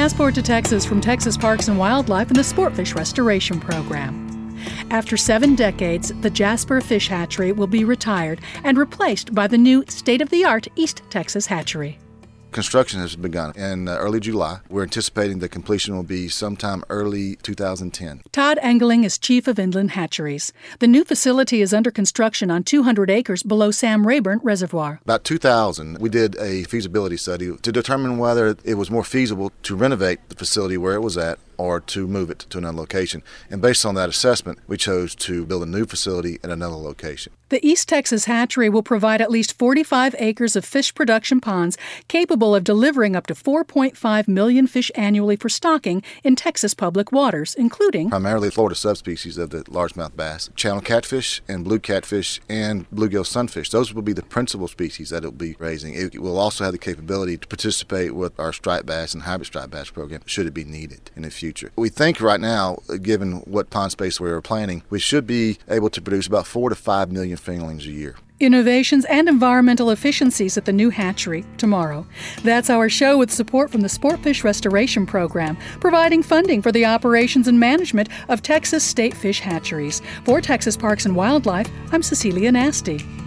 Passport to Texas from Texas Parks and Wildlife and the Sportfish Restoration Program. After 7 decades, the Jasper Fish Hatchery will be retired and replaced by the new state-of-the-art East Texas Hatchery. Construction has begun in early July. We're anticipating the completion will be sometime early 2010. Todd Engeling is chief of Inland Hatcheries. The new facility is under construction on 200 acres below Sam Rayburn Reservoir. About 2000, we did a feasibility study to determine whether it was more feasible to renovate the facility where it was at or to move it to another location. And based on that assessment, we chose to build a new facility at another location. The East Texas Hatchery will provide at least 45 acres of fish production ponds capable of delivering up to 4.5 million fish annually for stocking in Texas public waters, including primarily Florida subspecies of the largemouth bass, channel catfish and blue catfish and bluegill sunfish. Those will be the principal species that it will be raising. It will also have the capability to participate with our striped bass and hybrid striped bass program should it be needed in the future. We think right now, given what pond space we are planning, we should be able to produce about 4 to 5 million fingerlings a year. Innovations and environmental efficiencies at the new hatchery tomorrow. That's our show with support from the Sportfish Restoration Program, providing funding for the operations and management of Texas state fish hatcheries. For Texas Parks and Wildlife, I'm Cecilia Nasty.